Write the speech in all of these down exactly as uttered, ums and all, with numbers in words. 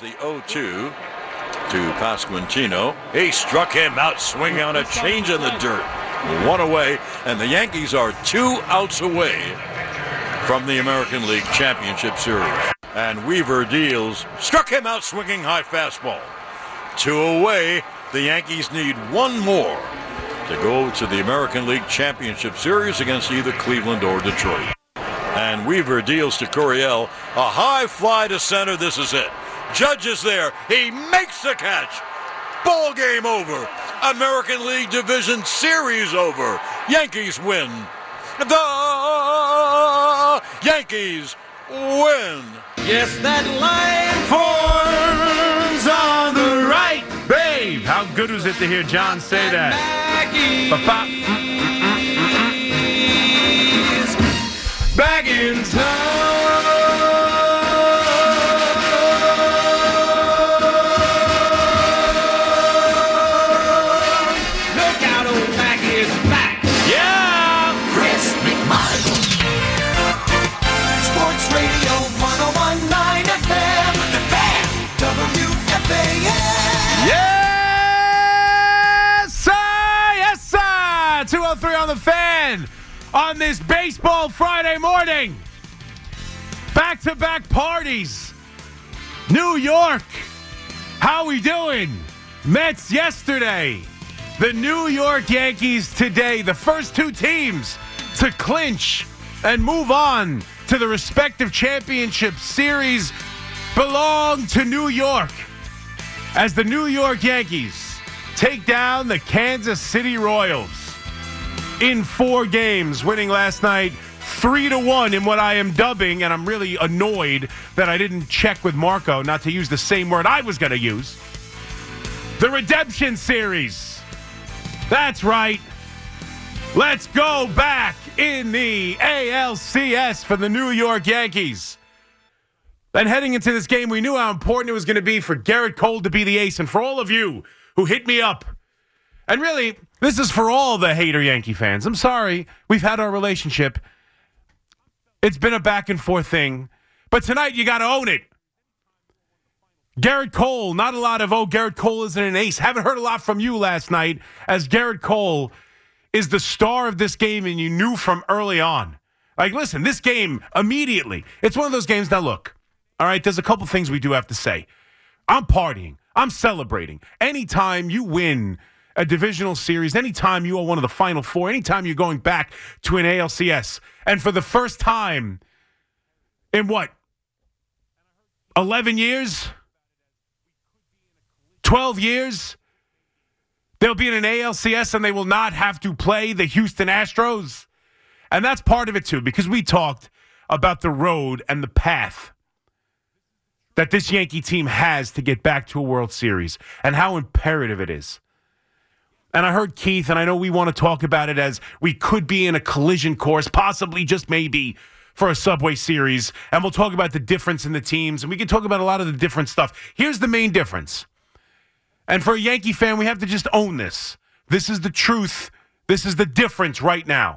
the oh two to Pasquantino. He struck him out swinging on a change in the dirt. One away, and the Yankees are two outs away from the American League Championship Series. And Weaver deals, struck him out swinging high fastball. Two away, the Yankees need one more to go to the American League Championship Series against either Cleveland or Detroit. And Weaver deals to Coryell, a high fly to center, this is it. Judge is there, he makes the catch. Ball game over. American League Division Series over. Yankees win. The Yankees win. Yes, that line forms on the right. Babe, how good was it to hear John say that? Ba-ba. Back in town. Look out, old Mac is back. Yeah! Chris McMichael. Sports Radio one oh one point nine F M. The Fan. W F A N. Yes, sir! Yes, sir! two oh three on the Fan on this baseball Friday morning. Back-to-back parties. New York. How we doing? Mets yesterday. The New York Yankees today. The first two teams to clinch and move on to the respective championship series belong to New York, as the New York Yankees take down the Kansas City Royals in four games, winning last night three to one in what I am dubbing, and I'm really annoyed that I didn't check with Marco not to use the same word I was going to use, the Redemption Series. That's right. Let's go back in the A L C S for the New York Yankees. And heading into this game, we knew how important it was going to be for Gerrit Cole to be the ace. And for all of you who hit me up, and really, this is for all the hater Yankee fans. I'm sorry. We've had our relationship. It's been a back and forth thing. But tonight, you got to own it. Gerrit Cole, not a lot of, oh, Gerrit Cole isn't an ace. Haven't heard a lot from you last night, as Gerrit Cole is the star of this game, and you knew from early on. Like, listen, this game, immediately, it's one of those games. Now, look, all right, there's a couple things we do have to say. I'm partying. I'm celebrating. Anytime you win a divisional series, anytime you are one of the Final Four, anytime you're going back to an A L C S, and for the first time in what, eleven years? twelve years? They'll be in an A L C S and they will not have to play the Houston Astros. And that's part of it, too, because we talked about the road and the path that this Yankee team has to get back to a World Series and how imperative it is. And I heard Keith, and I know we want to talk about it as we could be in a collision course, possibly just maybe for a Subway Series. And we'll talk about the difference in the teams, and we can talk about a lot of the different stuff. Here's the main difference. And for a Yankee fan, we have to just own this. This is the truth. This is the difference right now.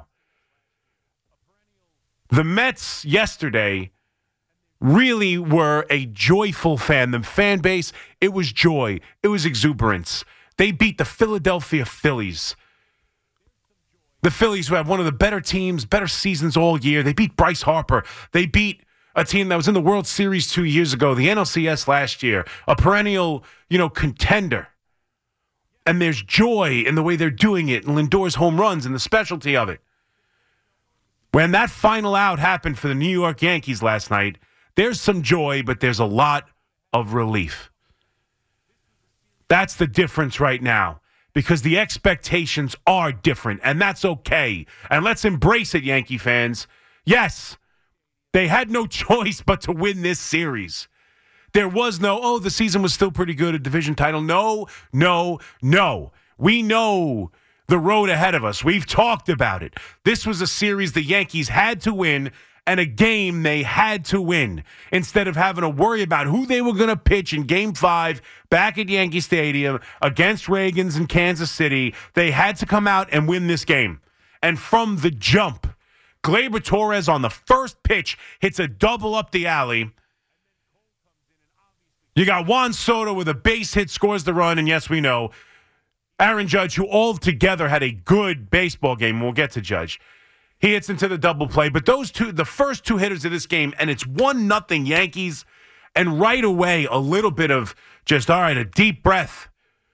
The Mets yesterday really were a joyful fan. The fan base, it was joy. It was exuberance. They beat the Philadelphia Phillies. The Phillies, who have one of the better teams, better seasons all year. They beat Bryce Harper. They beat a team that was in the World Series two years ago, the N L C S last year, a perennial, you know, contender. And there's joy in the way they're doing it, and Lindor's home runs and the specialty of it. When that final out happened for the New York Yankees last night, there's some joy, but there's a lot of relief. That's the difference right now, because the expectations are different, and that's okay. And let's embrace it, Yankee fans. Yes, they had no choice but to win this series. There was no, oh, the season was still pretty good, a division title. No, no, no. We know the road ahead of us. We've talked about it. This was a series the Yankees had to win, and a game they had to win. Instead of having to worry about who they were going to pitch in Game five back at Yankee Stadium against Reagan's in Kansas City, they had to come out and win this game. And from the jump, Gleyber Torres on the first pitch hits a double up the alley. You got Juan Soto with a base hit, scores the run, and yes, we know Aaron Judge, who altogether had a good baseball game. We'll get to Judge. He hits into the double play. But those two, the first two hitters of this game, and it's one nothing Yankees, and right away a little bit of just, all right, a deep breath.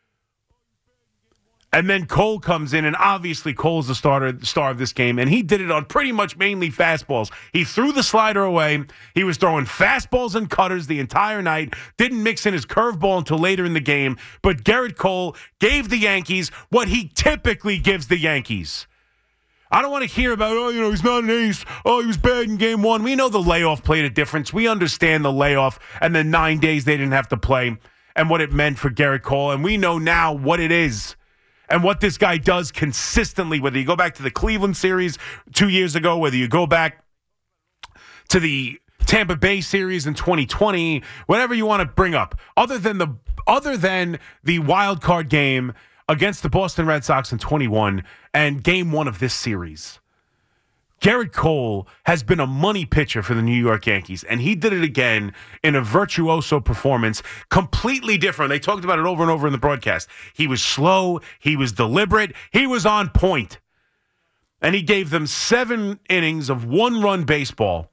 And then Cole comes in, and obviously Cole's the starter, the star of this game, and he did it on pretty much mainly fastballs. He threw the slider away. He was throwing fastballs and cutters the entire night, didn't mix in his curveball until later in the game, but Gerrit Cole gave the Yankees what he typically gives the Yankees. I don't want to hear about, oh, you know, he's not an ace. Oh, he was bad in game one. We know the layoff played a difference. We understand the layoff and the nine days they didn't have to play and what it meant for Gerrit Cole, and we know now what it is. And what this guy does consistently, whether you go back to the Cleveland series two years ago, whether you go back to the Tampa Bay series in twenty twenty, whatever you want to bring up, other than the other than the wild card game against the Boston Red Sox in twenty-one and game one of this series, Gerrit Cole has been a money pitcher for the New York Yankees, and he did it again in a virtuoso performance, completely different. They talked about it over and over in the broadcast. He was slow, he was deliberate, he was on point, and he gave them seven innings of one-run baseball.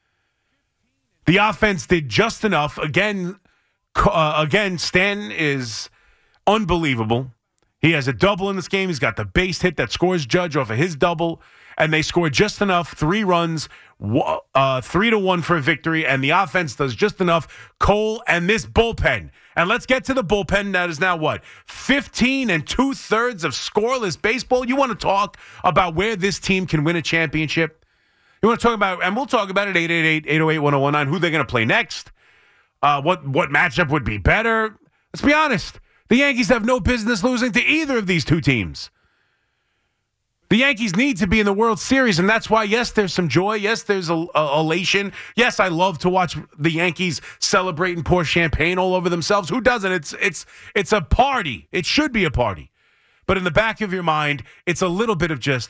The offense did just enough. Again, uh, again, Stanton is unbelievable. He has a double in this game. He's got the base hit that scores Judge off of his double. And they scored just enough, three runs, uh, three to one for a victory, and the offense does just enough. Cole and this bullpen. And let's get to the bullpen. That is now what? fifteen and two-thirds of scoreless baseball? You want to talk about where this team can win a championship? You want to talk about, and we'll talk about it, eight eight eight, eight oh eight, one oh one nine, who they're going to play next, uh, what, what matchup would be better. Let's be honest. The Yankees have no business losing to either of these two teams. The Yankees need to be in the World Series, and that's why, yes, there's some joy. Yes, there's a, a elation. Yes, I love to watch the Yankees celebrate and pour champagne all over themselves. Who doesn't? It's it's it's a party. It should be a party. But in the back of your mind, it's a little bit of just,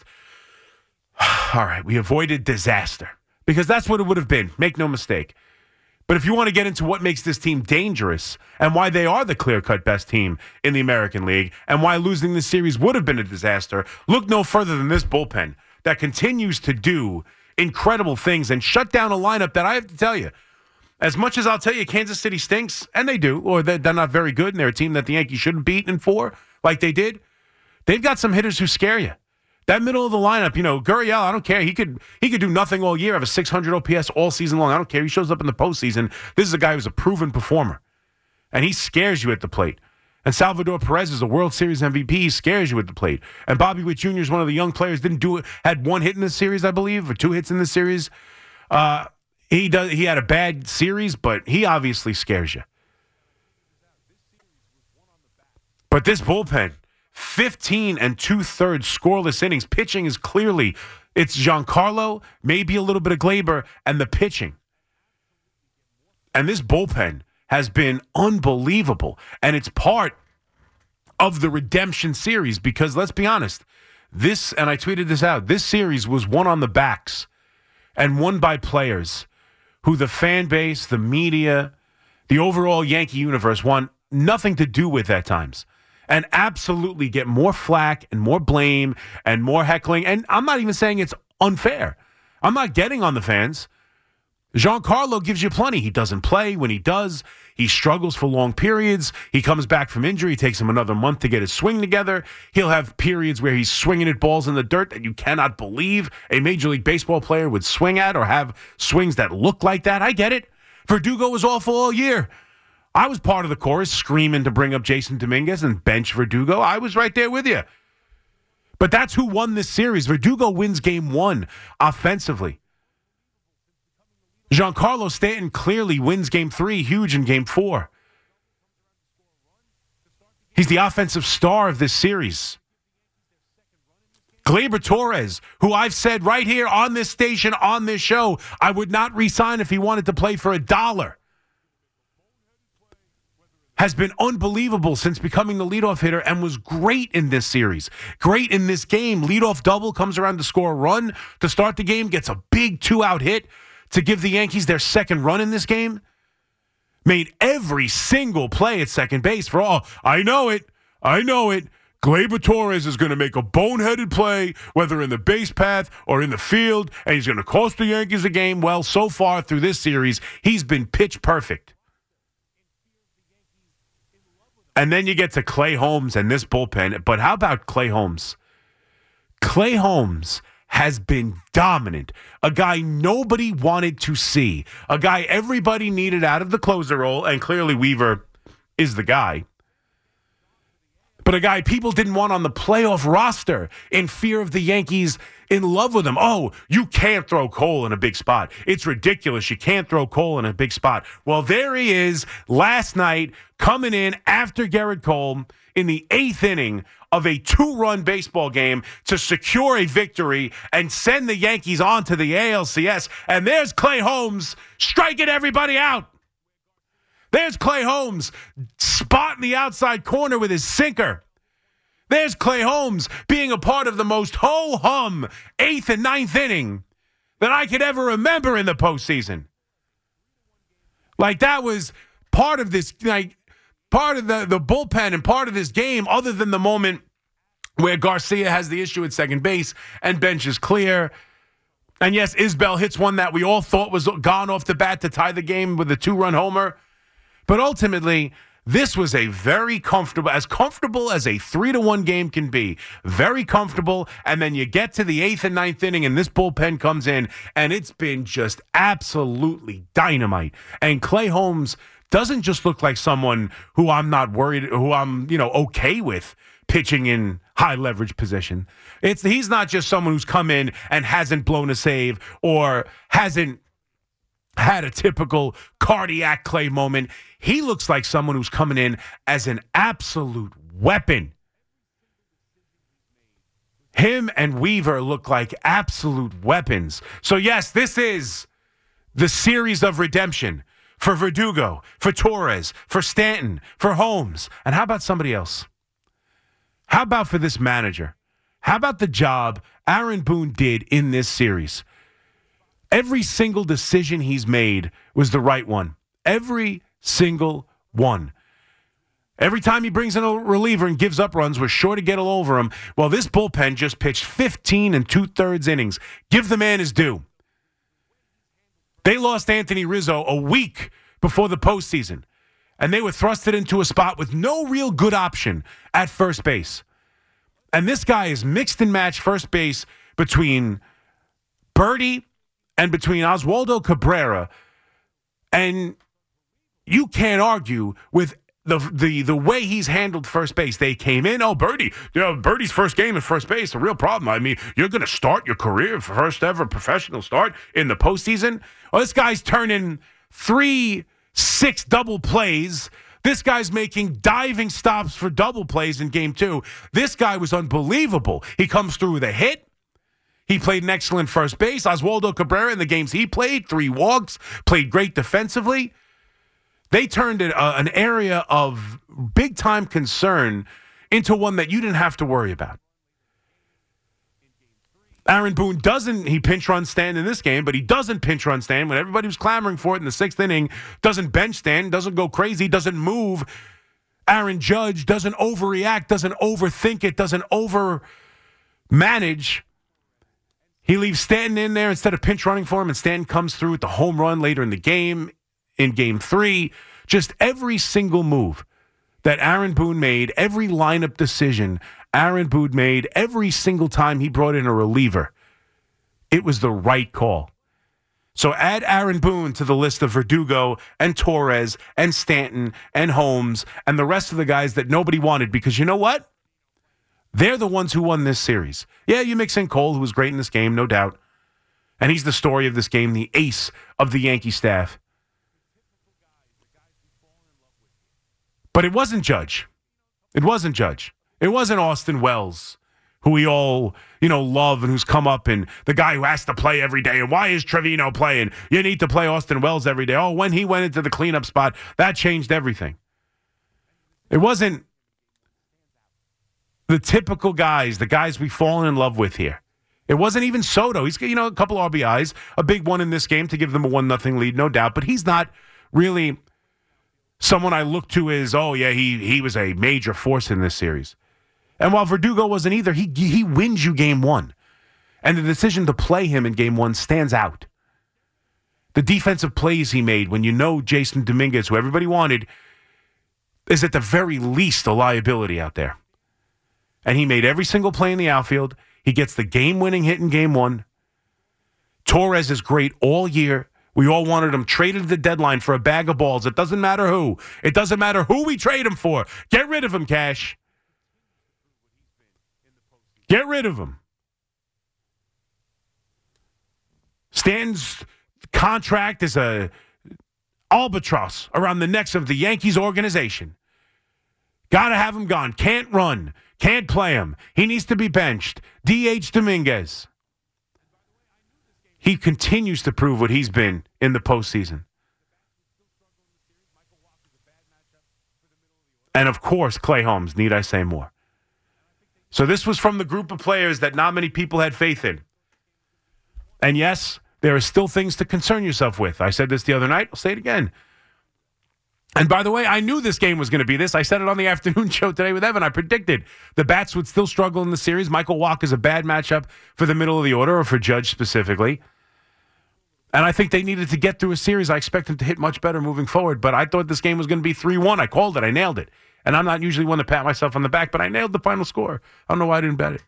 all right, we avoided disaster. Because that's what it would have been. Make no mistake. But if you want to get into what makes this team dangerous and why they are the clear-cut best team in the American League and why losing this series would have been a disaster, look no further than this bullpen that continues to do incredible things and shut down a lineup that I have to tell you, as much as I'll tell you Kansas City stinks, and they do, or they're, they're not very good, and they're a team that the Yankees shouldn't beat in four like they did, they've got some hitters who scare you. That middle of the lineup, you know, Gurriel, I don't care. He could he could do nothing all year, have a six hundred O P S all season long. I don't care. He shows up in the postseason. This is a guy who's a proven performer, and he scares you at the plate. And Salvador Perez is a World Series M V P. He scares you at the plate. And Bobby Witt Junior is one of the young players. Didn't do it. Had one hit in this series, I believe, or two hits in this series. Uh, he does. He had a bad series, but he obviously scares you. But this bullpen, fifteen and two-thirds scoreless innings. Pitching is clearly, it's Giancarlo, maybe a little bit of Glaber, and the pitching. And this bullpen has been unbelievable. And it's part of the redemption series because, let's be honest, this, and I tweeted this out, this series was won on the backs and won by players who the fan base, the media, the overall Yankee universe want nothing to do with at times. And absolutely get more flack and more blame and more heckling. And I'm not even saying it's unfair. I'm not getting on the fans. Giancarlo gives you plenty. He doesn't play. When he does, he struggles for long periods. He comes back from injury. It takes him another month to get his swing together. He'll have periods where he's swinging at balls in the dirt that you cannot believe a Major League Baseball player would swing at or have swings that look like that. I get it. Verdugo was awful all year. I was part of the chorus screaming to bring up Jason Dominguez and bench Verdugo. I was right there with you. But that's who won this series. Verdugo wins game one offensively. Giancarlo Stanton clearly wins game three, huge in game four. He's the offensive star of this series. Gleyber Torres, who I've said right here on this station, on this show, I would not re-sign if he wanted to play for a dollar. Has been unbelievable since becoming the leadoff hitter and was great in this series. Great in this game. Leadoff double, comes around to score a run to start the game, gets a big two-out hit to give the Yankees their second run in this game. made every single play at second base for all. I know it. I know it. Gleyber Torres is going to make a boneheaded play, whether in the base path or in the field, and he's going to cost the Yankees a game. Well, so far through this series, he's been pitch perfect. And then you get to Clay Holmes and this bullpen. But how about Clay Holmes? Clay Holmes has been dominant. A guy nobody wanted to see. A guy everybody needed out of the closer role, and clearly Weaver is the guy. But a guy people didn't want on the playoff roster in fear of the Yankees in love with him. Oh, you can't throw Cole in a big spot. It's ridiculous. You can't throw Cole in a big spot. Well, there he is last night coming in after Gerrit Cole in the eighth inning of a two-run baseball game to secure a victory and send the Yankees on to the A L C S. And there's Clay Holmes striking everybody out. There's Clay Holmes spotting the outside corner with his sinker. There's Clay Holmes being a part of the most ho-hum eighth and ninth inning that I could ever remember in the postseason. Like, that was part of this, like, part of the, the bullpen and part of this game, other than the moment where Garcia has the issue at second base and bench is clear. And yes, Isbell hits one that we all thought was gone off the bat to tie the game with a two-run homer. But ultimately, this was a very comfortable, as comfortable as a three to one game can be. Very comfortable. And then you get to the eighth and ninth inning, and this bullpen comes in, and it's been just absolutely dynamite. And Clay Holmes doesn't just look like someone who I'm not worried, who I'm, you know, okay with pitching in high leverage position. It's he's not just someone who's come in and hasn't blown a save or hasn't had a typical cardiac Clay moment. He looks like someone who's coming in as an absolute weapon. Him and Weaver look like absolute weapons. So yes, this is the series of redemption for Verdugo, for Torres, for Stanton, for Holmes. And how about somebody else? How about for this manager? How about the job Aaron Boone did in this series? Every single decision he's made was the right one. Every single one. Every time he brings in a reliever and gives up runs, we're sure to get all over him. Well, this bullpen just pitched fifteen and two-thirds innings. Give the man his due. They lost Anthony Rizzo a week before the postseason, and they were thrusted into a spot with no real good option at first base. And this guy is mixed and matched first base between Birdie and between Oswaldo Cabrera, and you can't argue with the the the way he's handled first base. They came in, oh, Birdie, you know, Birdie's first game at first base, a real problem. I mean, you're going to start your career, first ever professional start in the postseason. Well, this guy's turning three, six double plays. This guy's making diving stops for double plays in game two. This guy was unbelievable. He comes through with a hit. He played an excellent first base. Oswaldo Cabrera, in the games he played, three walks, played great defensively. They turned it, uh, an area of big-time concern into one that you didn't have to worry about. Aaron Boone doesn't, he pinch run Stanton in this game, but he doesn't pinch run Stanton when everybody was clamoring for it in the sixth inning, doesn't bench Stanton, doesn't go crazy, doesn't move. Aaron Judge doesn't overreact, doesn't overthink it, doesn't over-manage. He leaves Stanton in there instead of pinch running for him, and Stanton comes through with the home run later in the game, in game three. Just every single move that Aaron Boone made, every lineup decision Aaron Boone made, every single time he brought in a reliever, it was the right call. So add Aaron Boone to the list of Verdugo and Torres and Stanton and Holmes and the rest of the guys that nobody wanted, because you know what? They're the ones who won this series. Yeah, you mix in Cole, who was great in this game, no doubt. And he's the story of this game, the ace of the Yankee staff. But it wasn't Judge. It wasn't Judge. It wasn't Austin Wells, who we all, you know, love and who's come up, and the guy who has to play every day. And why is Trevino playing? You need to play Austin Wells every day. Oh, when he went into the cleanup spot, that changed everything. It wasn't the typical guys, the guys we've fallen in love with here. It wasn't even Soto. He's, you know, a couple R B Is, a big one in this game to give them a one nothing lead, no doubt. But he's not really someone I look to as, oh, yeah, he he was a major force in this series. And while Verdugo wasn't either, he he wins you game one. And the decision to play him in game one stands out. The defensive plays he made when you know Jason Dominguez, who everybody wanted, is at the very least a liability out there. And he made every single play in the outfield. He gets the game-winning hit in game one. Torres is great all year. We all wanted him traded at the deadline for a bag of balls. It doesn't matter who. It doesn't matter who we trade him for. Get rid of him, Cash. Get rid of him. Stan's contract is a albatross around the necks of the Yankees organization. Got to have him gone. Can't run. Can't play him. He needs to be benched. D H Dominguez. He continues to prove what he's been in the postseason. And, of course, Clay Holmes. Need I say more? So this was from the group of players that not many people had faith in. And, yes, there are still things to concern yourself with. I said this the other night. I'll say it again. And by the way, I knew this game was going to be this. I said it on the afternoon show today with Evan. I predicted the bats would still struggle in the series. Michael Wacha is a bad matchup for the middle of the order, or for Judge specifically. And I think they needed to get through a series. I expect them to hit much better moving forward. But I thought this game was going to be three one. I called it. I nailed it. And I'm not usually one to pat myself on the back, but I nailed the final score. I don't know why I didn't bet it.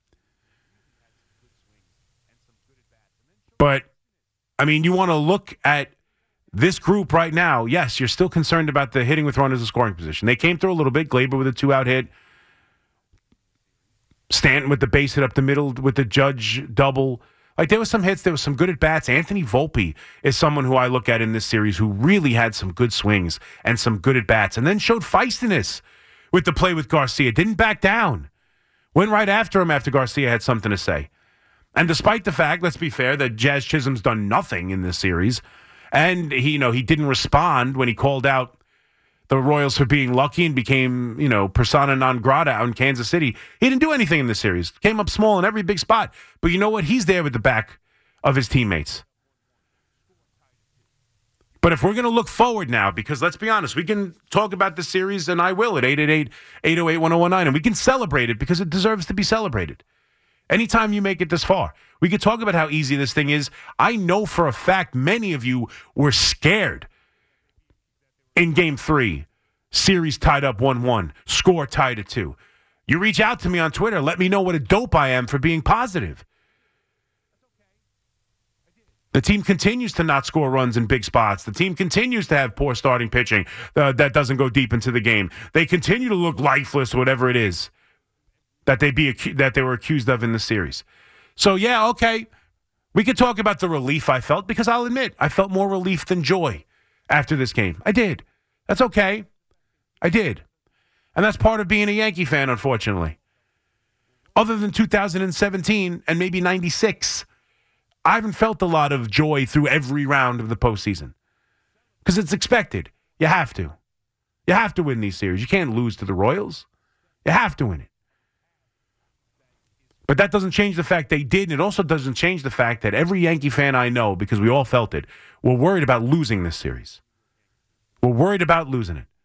But, I mean, you want to look at this group right now. Yes, you're still concerned about the hitting with runners in scoring position. They came through a little bit. Glaber with a two-out hit. Stanton with the base hit up the middle with the Judge double. Like, there was some hits. There was some good at-bats. Anthony Volpe is someone who I look at in this series who really had some good swings and some good at-bats, and then showed feistiness with the play with Garcia. Didn't back down. Went right after him after Garcia had something to say. And despite the fact, let's be fair, that Jazz Chisholm's done nothing in this series, and he, you know, he didn't respond when he called out the Royals for being lucky and became, you know, persona non grata out in Kansas City. He didn't do anything in this series. Came up small in every big spot. But you know what? He's there with the back of his teammates. But if we're going to look forward now, because let's be honest, we can talk about the series, and I will, at eight eight eight, eight oh eight, one oh one nine, and we can celebrate it because it deserves to be celebrated. Anytime you make it this far, we could talk about how easy this thing is. I know for a fact many of you were scared in game three, series tied up one one, score tied at two. You reach out to me on Twitter. Let me know what a dope I am for being positive. The team continues to not score runs in big spots. The team continues to have poor starting pitching uh, that doesn't go deep into the game. They continue to look lifeless, whatever it is that they be acu- that they were accused of in the series. So, yeah, okay. We could talk about the relief I felt, because I'll admit I felt more relief than joy after this game. I did. That's okay. I did. And that's part of being a Yankee fan, unfortunately. Other than two thousand seventeen and maybe ninety-six, I haven't felt a lot of joy through every round of the postseason. Because it's expected. You have to. You have to win these series. You can't lose to the Royals. You have to win it. But that doesn't change the fact they did, and it also doesn't change the fact that every Yankee fan I know, because we all felt it, were worried about losing this series. We're worried about losing it.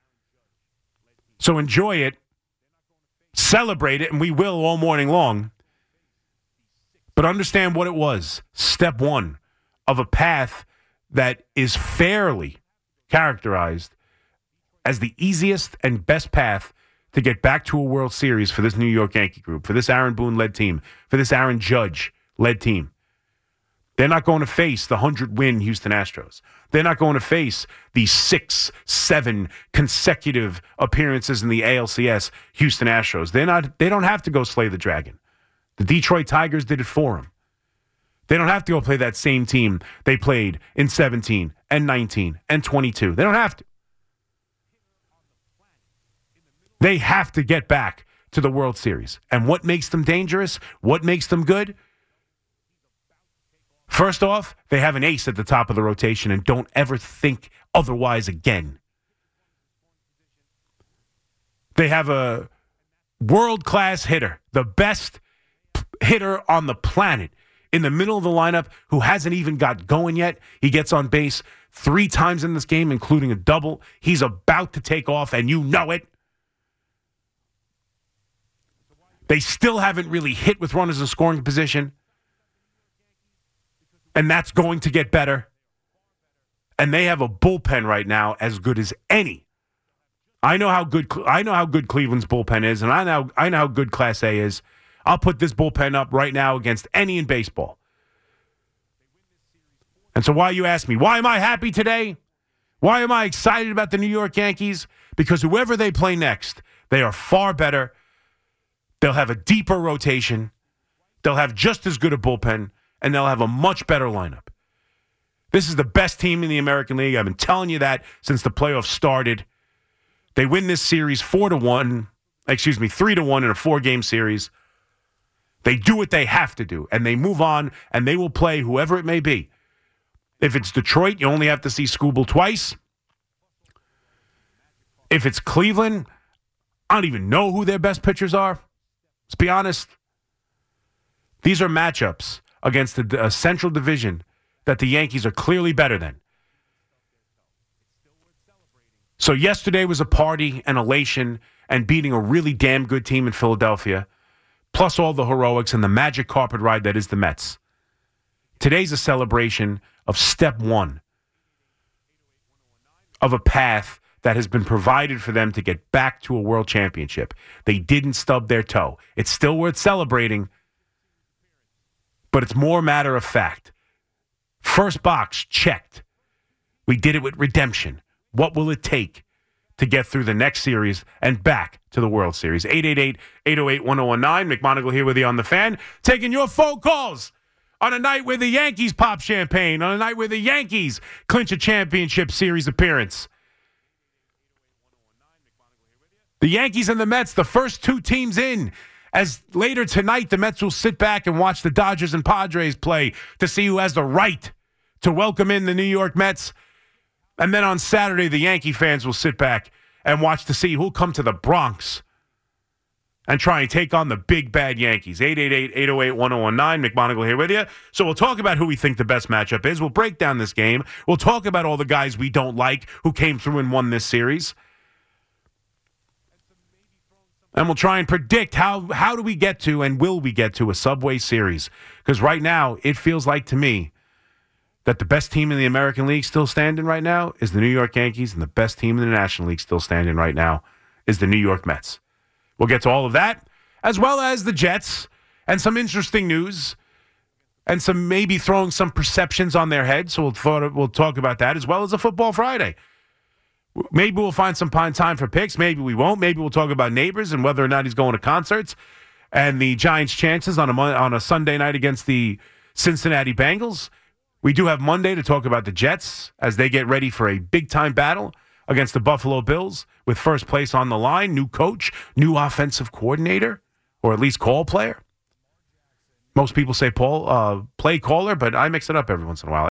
So enjoy it, celebrate it, and we will all morning long. But understand what it was. Step one of a path that is fairly characterized as the easiest and best path to get back to a World Series for this New York Yankee group, for this Aaron Boone-led team, for this Aaron Judge-led team. They're not going to face the one hundred win Houston Astros. They're not going to face the six, seven consecutive appearances in the A L C S Houston Astros. They're not. They don't have to go slay the dragon. The Detroit Tigers did it for them. They don't have to go play that same team they played in seventeen and nineteen and twenty-two. They don't have to. They have to get back to the World Series. And what makes them dangerous? What makes them good? First off, they have an ace at the top of the rotation, and don't ever think otherwise again. They have a world-class hitter, the best hitter on the planet in the middle of the lineup who hasn't even got going yet. He gets on base three times in this game, including a double. He's about to take off, and you know it. They still haven't really hit with runners in scoring position, and that's going to get better. And they have a bullpen right now as good as any. I know how good I know how good Cleveland's bullpen is, and I know I know how good Class A is. I'll put this bullpen up right now against any in baseball. And so why you ask me, why am I happy today? Why am I excited about the New York Yankees? Because whoever they play next, they are far better. They'll have a deeper rotation. They'll have just as good a bullpen, and they'll have a much better lineup. This is the best team in the American League. I've been telling you that since the playoffs started. They win this series four to one, excuse me, three to one in a four-game series. They do what they have to do, and they move on, and they will play whoever it may be. If it's Detroit, you only have to see Skubal twice. If it's Cleveland, I don't even know who their best pitchers are. Let's be honest. These are matchups against a, a Central Division that the Yankees are clearly better than. So yesterday was a party and elation and beating a really damn good team in Philadelphia, plus all the heroics and the magic carpet ride that is the Mets. Today's a celebration of step one of a path that has been provided for them to get back to a world championship. They didn't stub their toe. It's still worth celebrating, but it's more matter of fact. First box checked. We did it with redemption. What will it take to get through the next series and back to the World Series? eight eight eight, eight oh eight, one oh one nine. McMonagle here with you on The Fan. Taking your phone calls on a night where the Yankees pop champagne, on a night where the Yankees clinch a championship series appearance. The Yankees and the Mets, the first two teams in. As later tonight, the Mets will sit back and watch the Dodgers and Padres play to see who has the right to welcome in the New York Mets. And then on Saturday, the Yankee fans will sit back and watch to see who'll come to the Bronx and try and take on the big bad Yankees. eight eight eight, eight oh eight, one oh one nine. McMonagle here with you. So we'll talk about who we think the best matchup is. We'll break down this game. We'll talk about all the guys we don't like who came through and won this series. And we'll try and predict how, how do we get to and will we get to a Subway Series. Because right now, it feels like to me that the best team in the American League still standing right now is the New York Yankees, and the best team in the National League still standing right now is the New York Mets. We'll get to all of that, as well as the Jets, and some interesting news, and some maybe throwing some perceptions on their head. So we'll, thought, we'll talk about that, as well as a Football Friday. Maybe we'll find some time for picks. Maybe we won't. Maybe we'll talk about Neighbors and whether or not he's going to concerts, and the Giants' chances on a on a Sunday night against the Cincinnati Bengals. We do have Monday to talk about the Jets as they get ready for a big-time battle against the Buffalo Bills with first place on the line, new coach, new offensive coordinator, or at least call player. Most people say Paul, uh, play caller, but I mix it up every once in a while.